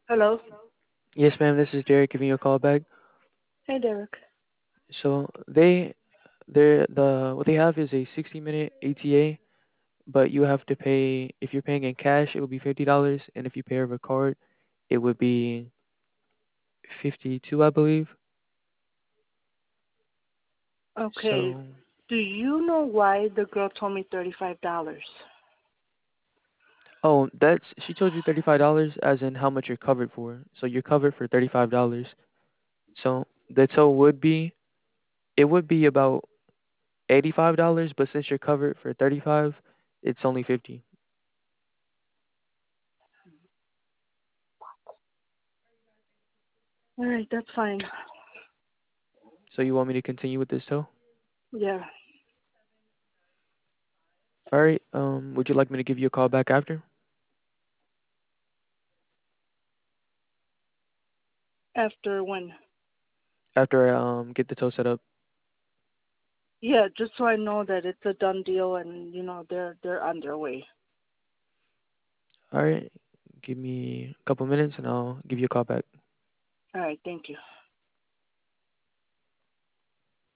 Hello. Yes, ma'am. This is Derek giving you a call back. Hey, Derek. So what they have is a 60-minute ATA, but you have to pay. If you're paying in cash, it will be $50, and if you pay over card, it would be 52, I believe. Okay. So, Do you know why the girl told me $35? oh, that's she told you $35 as in how much you're covered for. So you're covered for $35. So the tow it would be about $85, but since you're covered for 35, it's only 50. All right, that's fine. So you want me to continue with this tow? Yeah. All right. Would you like me to give you a call back After when? after I get the tow set up? Yeah, just so I know that it's a done deal and they're on their way. All right. Give me a couple minutes and I'll give you a call back. All right, thank you.